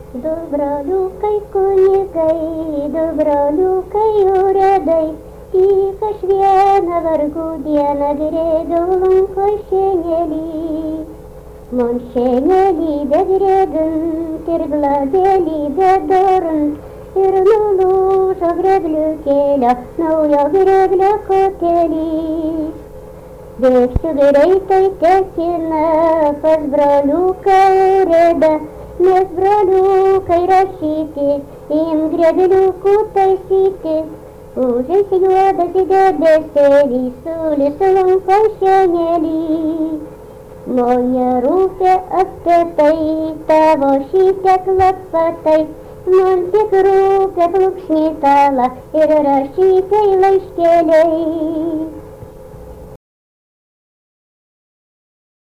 Du broliukai kunigai, du broliukai uredai, tik aš vieną vargų dieną grėbiau lanko šenelį. Man šenelį begriebint ir glabelį bedorint, ir nulūžo grebliukėlio, naujo greblio kotelį. Bėgsiu greitai tekina pas broliuką uredą, nes broliukai rašyti, im grebliukų taisyti. Užeis juodas debesėlis, sulis lanko šenelį. Man nerūpia apie tai, tavo šitiek lapatai, man tik rūpia plukšnį talą ir rašytai laiškeliai.